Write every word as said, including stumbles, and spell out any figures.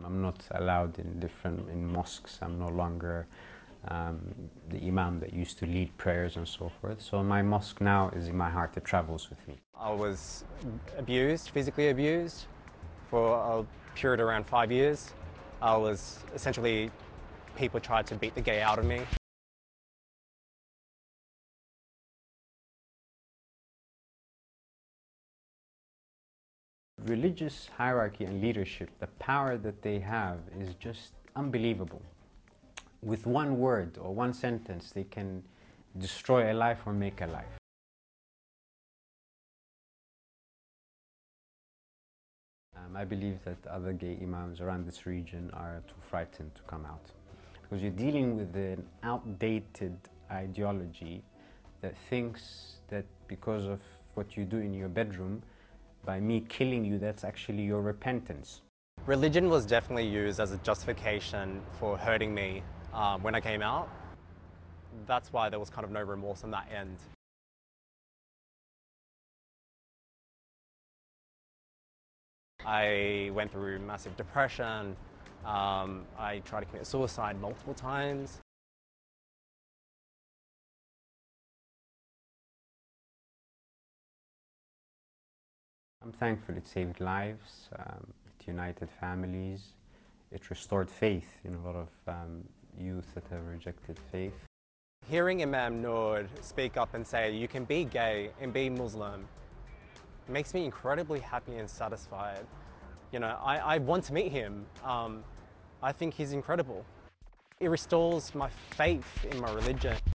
I'm not allowed in different in mosques. I'm no longer um, the imam that used to lead prayers and so forth. So my mosque now is in my heart. It travels with me. I was abused, physically abused, for a period around five years. I was essentially, people tried to beat the gay out of me. Religious hierarchy and leadership, the power that they have is just unbelievable. With one word or one sentence, they can destroy a life or make a life. Um, I believe that other gay imams around this region are too frightened to come out, because you're dealing with an outdated ideology that thinks that because of what you do in your bedroom, by me killing you, that's actually your repentance. Religion was definitely used as a justification for hurting me um, when I came out. That's why there was kind of no remorse on that end. I went through massive depression. Um, I tried to commit suicide multiple times. I'm thankful it saved lives, um, it united families, it restored faith in a lot of um, youth that have rejected faith. Hearing Imam Noor speak up and say you can be gay and be Muslim makes me incredibly happy and satisfied. You know, I, I want to meet him. Um, I think he's incredible. It restores my faith in my religion.